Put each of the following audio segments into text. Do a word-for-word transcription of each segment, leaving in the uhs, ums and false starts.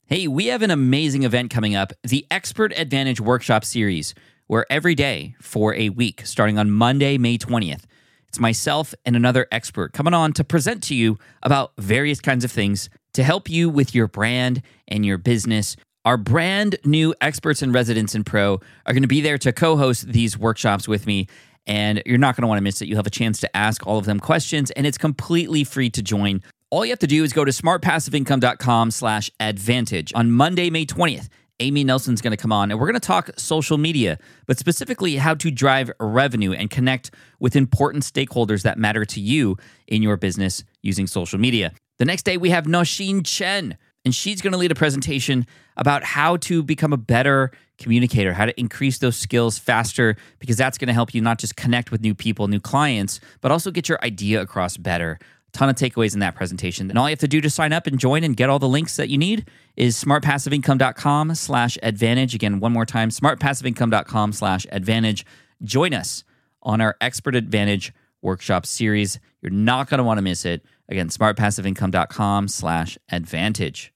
Hey, we have an amazing event coming up, the Expert Advantage Workshop Series, where every day for a week, starting on Monday, May twentieth, it's myself and another expert coming on to present to you about various kinds of things to help you with your brand and your business. Our brand new experts and residents in Pro are going to be there to co-host these workshops with me, and you're not going to want to miss it. You'll have a chance to ask all of them questions, and it's completely free to join. All you have to do is go to smartpassiveincome.com slash advantage. On Monday, May twentieth, Amy Nelson's going to come on, and we're going to talk social media, but specifically how to drive revenue and connect with important stakeholders that matter to you in your business using social media. The next day, we have Nosheen Chen, and she's going to lead a presentation about how to become a better communicator, how to increase those skills faster, because that's going to help you not just connect with new people, new clients, but also get your idea across better. Ton of takeaways in that presentation. And all you have to do to sign up and join and get all the links that you need is smartpassiveincome.com slash advantage. Again, one more time, smartpassiveincome.com slash advantage. Join us on our Expert Advantage Workshop Series. You're not going to want to miss it. Again, smartpassiveincome.com slash advantage.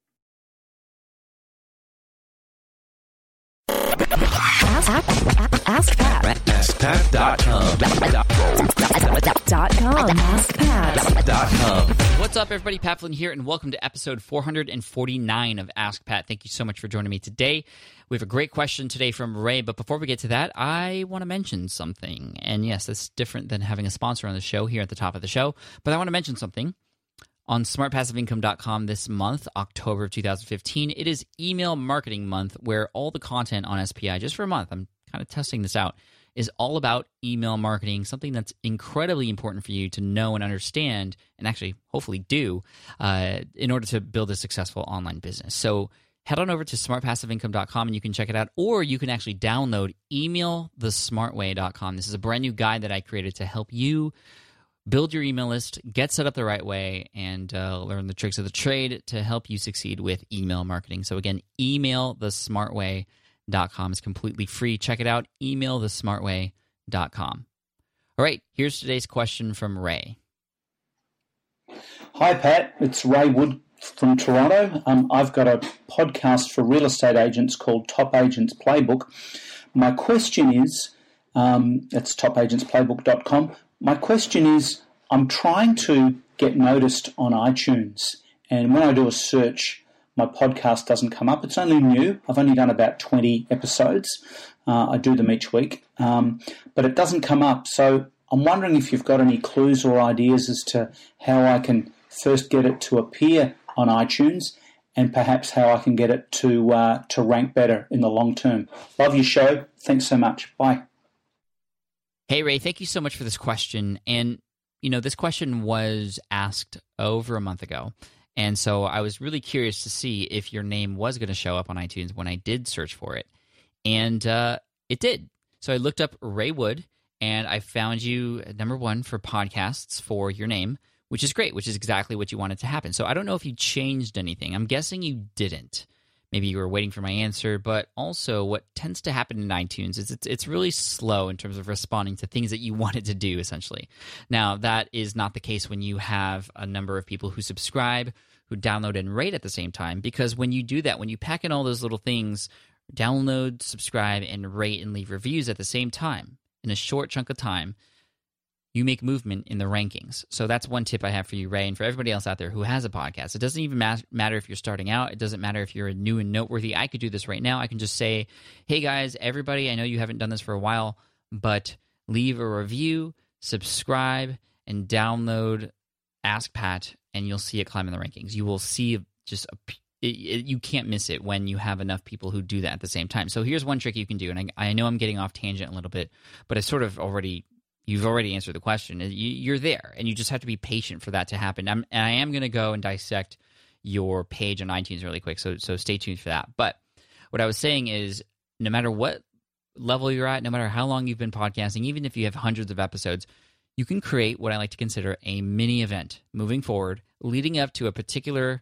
Ask, ask, ask Pat. ask pat dot com. Dot com. ask pat dot com. What's up, everybody? Pat Flynn here, and welcome to episode four forty-nine of Ask Pat. Thank you so much for joining me today. We have a great question today from Ray, but before we get to that, I want to mention something. And yes, that's different than having a sponsor on the show here at the top of the show, but I want to mention something. On smart passive income dot com this month, October of two thousand fifteen, it is email marketing month, where all the content on S P I, just for a month, I'm kind of testing this out, is all about email marketing, something that's incredibly important for you to know and understand, and actually hopefully do, uh, in order to build a successful online business. So head on over to smart passive income dot com and you can check it out, or you can actually download email the smart way dot com. This is a brand new guide that I created to help you build your email list, get set up the right way, and uh, learn the tricks of the trade to help you succeed with email marketing. So again, email the smart way dot com is completely free. Check it out, email the smart way dot com. All right, here's today's question from Ray. Hi, Pat. It's Ray Wood from Toronto. Um, I've got a podcast for real estate agents called Top Agents Playbook. My question is, um, it's top agents playbook dot com. My question is, I'm trying to get noticed on iTunes, and when I do a search, my podcast doesn't come up. It's only new. I've only done about twenty episodes. Uh, I do them each week, um, but it doesn't come up. So I'm wondering if you've got any clues or ideas as to how I can first get it to appear on iTunes, and perhaps how I can get it to uh, to rank better in the long term. Love your show. Thanks so much. Bye. Hey, Ray, thank you so much for this question. And, you know, this question was asked over a month ago. And so I was really curious to see if your name was going to show up on iTunes when I did search for it. And uh, it did. So I looked up Ray Wood, and I found you number one for podcasts for your name, which is great, which is exactly what you wanted to happen. So I don't know if you changed anything. I'm guessing you didn't. Maybe you were waiting for my answer, but also what tends to happen in iTunes is it's, it's really slow in terms of responding to things that you wanted to do, essentially. Now, that is not the case when you have a number of people who subscribe, who download and rate at the same time, because when you do that, when you pack in all those little things, download, subscribe, and rate and leave reviews at the same time, in a short chunk of time, you make movement in the rankings. So that's one tip I have for you, Ray, and for everybody else out there who has a podcast. It doesn't even ma- matter if you're starting out. It doesn't matter if you're new and noteworthy. I could do this right now. I can just say, hey, guys, everybody, I know you haven't done this for a while, but leave a review, subscribe, and download Ask Pat, and you'll see it climb in the rankings. You will see just a It, it, you can't miss it when you have enough people who do that at the same time. So here's one trick you can do, and I, I know I'm getting off tangent a little bit, but I sort of already... You've already answered the question. You're there, and you just have to be patient for that to happen. I'm, and I am going to go and dissect your page on iTunes really quick, so so stay tuned for that. But what I was saying is, no matter what level you're at, no matter how long you've been podcasting, even if you have hundreds of episodes, you can create what I like to consider a mini event moving forward, leading up to a particular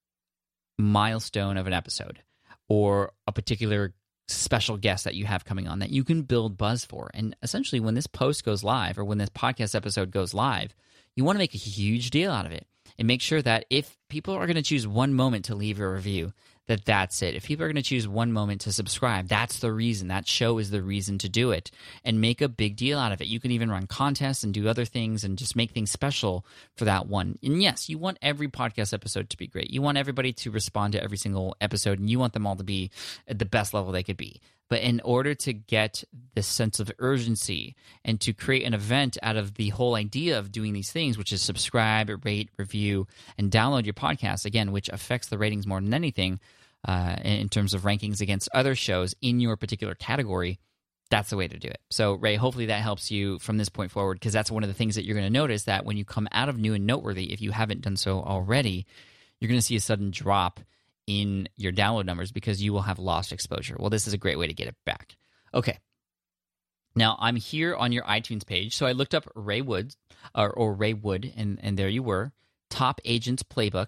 milestone of an episode or a particular special guest that you have coming on that you can build buzz for. And essentially, when this post goes live or when this podcast episode goes live, you want to make a huge deal out of it. and make sure that if people are going to choose one moment to leave a review, that that's it. If people are going to choose one moment to subscribe, that's the reason. That show is the reason to do it, and make a big deal out of it. You can even run contests and do other things and just make things special for that one. And yes, you want every podcast episode to be great. You want everybody to respond to every single episode, and you want them all to be at the best level they could be. But in order to get this sense of urgency and to create an event out of the whole idea of doing these things, which is subscribe, rate, review, and download your podcast, again, which affects the ratings more than anything uh, in terms of rankings against other shows in your particular category, that's the way to do it. So, Ray, hopefully that helps you from this point forward, because that's one of the things that you're going to notice, that when you come out of new and noteworthy, if you haven't done so already, you're going to see a sudden drop in your download numbers because you will have lost exposure. Well, this is a great way to get it back. Okay. Now, I'm here on your iTunes page, so I looked up Ray Wood, or, or Ray Wood, and, and there you were, Top Agents Playbook.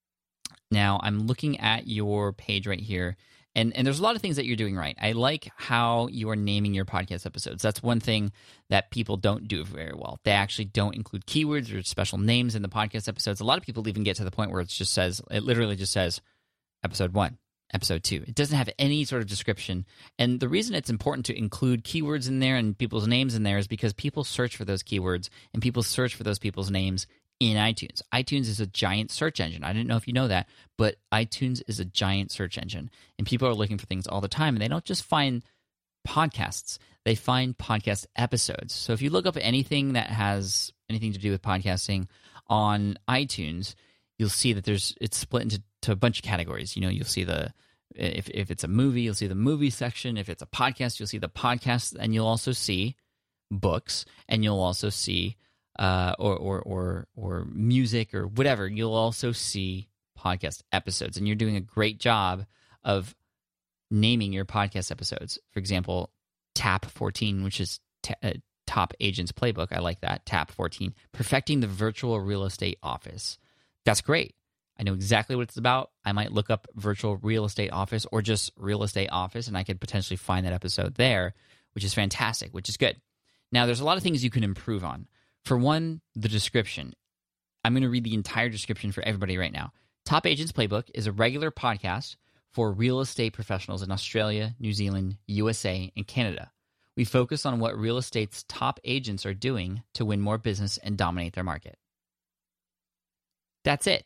Now, I'm looking at your page right here, and, and there's a lot of things that you're doing right. I like how you are naming your podcast episodes. That's one thing that people don't do very well. They actually don't include keywords or special names in the podcast episodes. A lot of people even get to the point where it just says, it literally just says, Episode one, Episode two. It doesn't have any sort of description. And the reason it's important to include keywords in there and people's names in there is because people search for those keywords and people search for those people's names in iTunes. iTunes is a giant search engine. I didn't know if you know that, but iTunes is a giant search engine. And people are looking for things all the time, and they don't just find podcasts. They find podcast episodes. So if you look up anything that has anything to do with podcasting on iTunes, you'll see that there's it's split into to a bunch of categories. You know, you'll see the if if it's a movie, you'll see the movie section. If it's a podcast, you'll see the podcast, and you'll also see books, and you'll also see uh, or or or or music or whatever. You'll also see podcast episodes, and you're doing a great job of naming your podcast episodes. For example, T A P fourteen, which is t- uh, Top Agents Playbook. I like that. T A P fourteen, Perfecting the Virtual Real Estate Office. That's great. I know exactly what it's about. I might look up virtual real estate office or just real estate office, and I could potentially find that episode there, which is fantastic, which is good. Now, there's a lot of things you can improve on. For one, the description. I'm going to read the entire description for everybody right now. Top Agents Playbook is a regular podcast for real estate professionals in Australia, New Zealand, U S A, and Canada. We focus on what real estate's top agents are doing to win more business and dominate their market. That's it.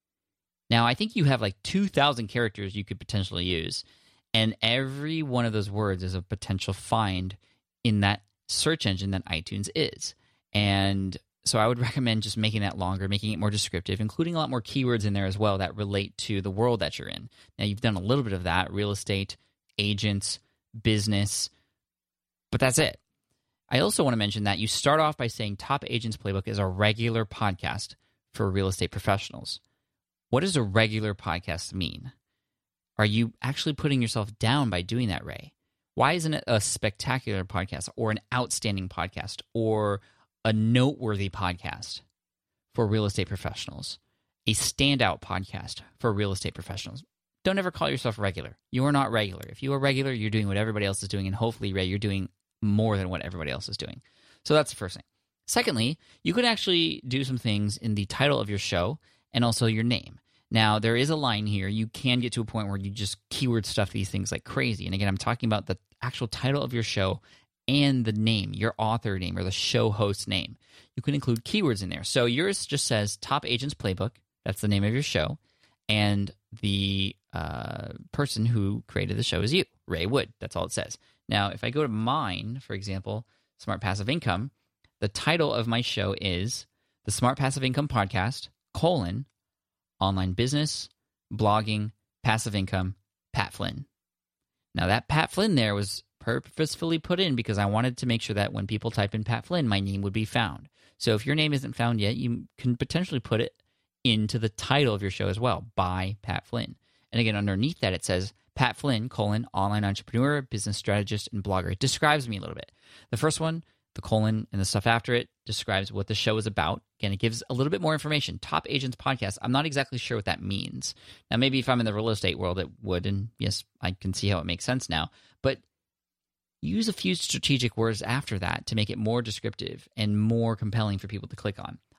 Now, I think you have like two thousand characters you could potentially use, and every one of those words is a potential find in that search engine that iTunes is. And so I would recommend just making that longer, making it more descriptive, including a lot more keywords in there as well that relate to the world that you're in. Now, you've done a little bit of that, real estate, agents, business, but that's it. I also want to mention that you start off by saying Top Agents Playbook is a regular podcast for real estate professionals. What does a regular podcast mean? Are you actually putting yourself down by doing that, Ray? Why isn't it a spectacular podcast or an outstanding podcast or a noteworthy podcast for real estate professionals? A standout podcast for real estate professionals? Don't ever call yourself regular. You are not regular. If you are regular, you're doing what everybody else is doing, and hopefully, Ray, you're doing more than what everybody else is doing. So that's the first thing. Secondly, you could actually do some things in the title of your show and also your name. Now, there is a line here. You can get to a point where you just keyword stuff these things like crazy. And again, I'm talking about the actual title of your show and the name, your author name or the show host name. You can include keywords in there. So yours just says Top Agents Playbook. That's the name of your show. And the uh, person who created the show is you, Ray Wood. That's all it says. Now, if I go to mine, for example, Smart Passive Income, the title of my show is the Smart Passive Income Podcast, colon, online business, blogging, passive income, Pat Flynn. Now, that Pat Flynn there was purposefully put in because I wanted to make sure that when people type in Pat Flynn, my name would be found. So if your name isn't found yet, you can potentially put it into the title of your show as well, by Pat Flynn. And again, underneath that, it says Pat Flynn, colon, online entrepreneur, business strategist, and blogger. It describes me a little bit. The first one, the colon, and the stuff after it describes what the show is about. Again, it gives a little bit more information. Top Agents Podcast. I'm not exactly sure what that means. Now, maybe if I'm in the real estate world, it would, and yes, I can see how it makes sense now. But use a few strategic words after that to make it more descriptive and more compelling for people to click on.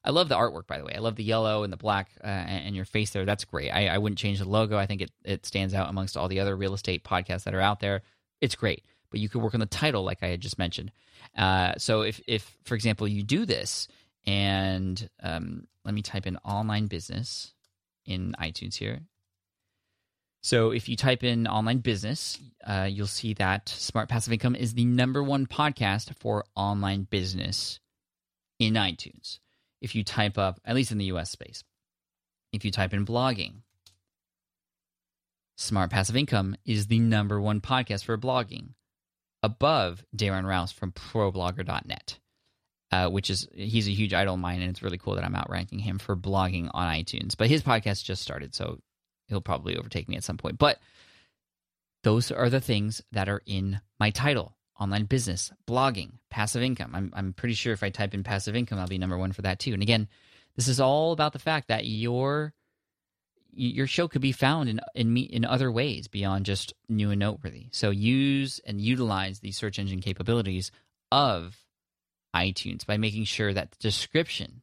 I love the artwork, by the way. I love the yellow and the black uh, and your face there. That's great. I, I wouldn't change the logo. I think it, it stands out amongst all the other real estate podcasts that are out there. It's great. But you could work on the title like I had just mentioned. Uh, so if, if, for example, you do this and um, let me type in online business in iTunes here. So if you type in online business, uh, you'll see that Smart Passive Income is the number one podcast for online business in iTunes. If you type up, at least in the U S space, if you type in blogging, Smart Passive Income is the number one podcast for blogging, above Darren Rouse from pro blogger dot net, uh, which is, he's a huge idol of mine, and it's really cool that I'm outranking him for blogging on iTunes. But his podcast just started, so he'll probably overtake me at some point. But those are the things that are in my title: online business, blogging, passive income. I'm, I'm pretty sure if I type in passive income, I'll be number one for that too. And again, this is all about the fact that your your show could be found in in in other ways beyond just new and noteworthy. So use and utilize the search engine capabilities of iTunes by making sure that the description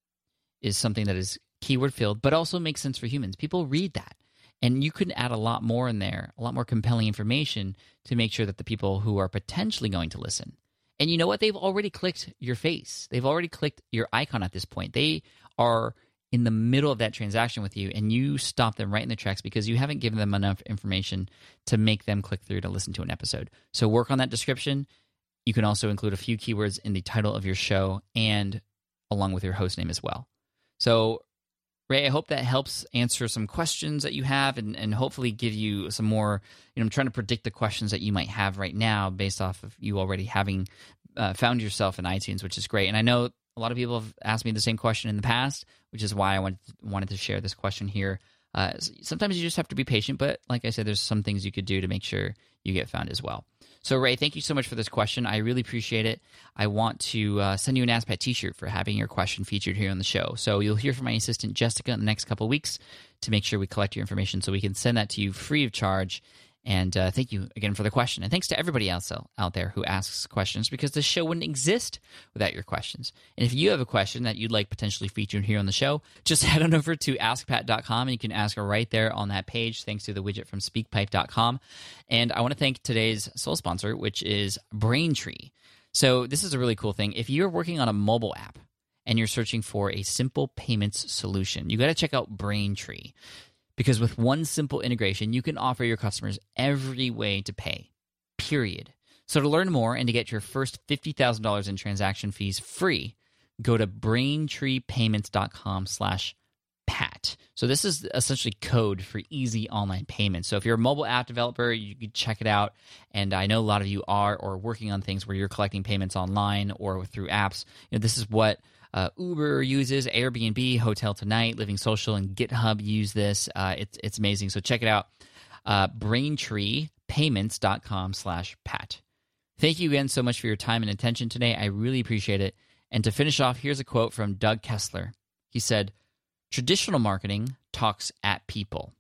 is something that is keyword filled, but also makes sense for humans. People read that. And you can add a lot more in there, a lot more compelling information to make sure that the people who are potentially going to listen, and you know what? They've already clicked your face. They've already clicked your icon at this point. They are in the middle of that transaction with you, and you stop them right in their tracks because you haven't given them enough information to make them click through to listen to an episode. So work on that description. You can also include a few keywords in the title of your show and along with your host name as well. So Ray, I hope that helps answer some questions that you have and, and hopefully give you some more, you know, I'm trying to predict the questions that you might have right now based off of you already having uh, found yourself in iTunes, which is great. And I know a lot of people have asked me the same question in the past, which is why I wanted to, wanted to share this question here. Uh, sometimes you just have to be patient, but like I said, there's some things you could do to make sure you get found as well. So, Ray, thank you so much for this question. I really appreciate it. I want to uh, send you an Ask Pat t-shirt for having your question featured here on the show. So you'll hear from my assistant, Jessica, in the next couple of weeks to make sure we collect your information so we can send that to you free of charge. And uh, thank you again for the question. And thanks to everybody else out there who asks questions, because this show wouldn't exist without your questions. And if you have a question that you'd like potentially featured here on the show, just head on over to ask pat dot com and you can ask her right there on that page thanks to the widget from speak pipe dot com. And I want to thank today's sole sponsor, which is Braintree. So this is a really cool thing. If you're working on a mobile app and you're searching for a simple payments solution, you got to check out Braintree. Because with one simple integration, you can offer your customers every way to pay, period. So to learn more and to get your first fifty thousand dollars in transaction fees free, go to braintree payments dot com slash pat. So this is essentially code for easy online payments. So if you're a mobile app developer, you can check it out. And I know a lot of you are or working on things where you're collecting payments online or through apps. You know, this is what Uh, Uber uses, Airbnb, Hotel Tonight, Living Social, and GitHub use this. Uh, it's it's amazing. So check it out. Uh, braintree payments dot com slash pat. Thank you again so much for your time and attention today. I really appreciate it. And to finish off, here's a quote from Doug Kessler. He said, "Traditional marketing talks at people.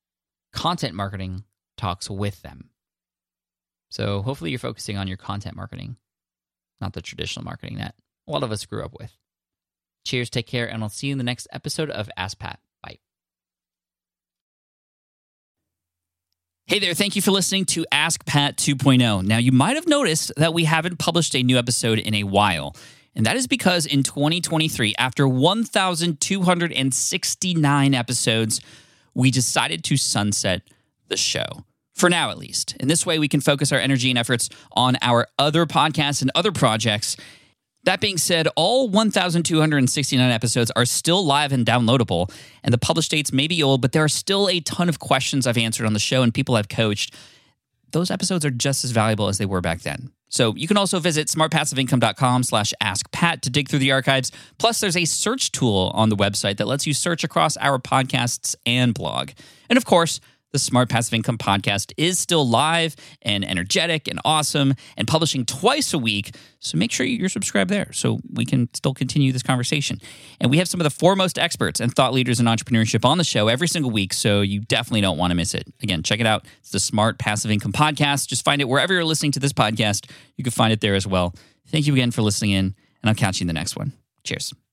Content marketing talks with them." So hopefully you're focusing on your content marketing, not the traditional marketing that a lot of us grew up with. Cheers, take care, and I'll see you in the next episode of Ask Pat. Bye. Hey there, thank you for listening to Ask Pat two point oh. Now, you might have noticed that we haven't published a new episode in a while, and that is because in twenty twenty-three, after one thousand two hundred sixty-nine episodes, we decided to sunset the show. For now, at least. In this way, we can focus our energy and efforts on our other podcasts and other projects. That being said, all one thousand two hundred sixty-nine episodes are still live and downloadable, and the published dates may be old, but there are still a ton of questions I've answered on the show and people I've coached. Those episodes are just as valuable as they were back then. So you can also visit smart passive income dot com slash ask pat to dig through the archives. Plus, there's a search tool on the website that lets you search across our podcasts and blog. And of course, the Smart Passive Income podcast is still live and energetic and awesome and publishing twice a week. So make sure you're subscribed there so we can still continue this conversation. And we have some of the foremost experts and thought leaders in entrepreneurship on the show every single week, so you definitely don't want to miss it. Again, check it out. It's the Smart Passive Income podcast. Just find it wherever you're listening to this podcast. You can find it there as well. Thank you again for listening in, and I'll catch you in the next one. Cheers.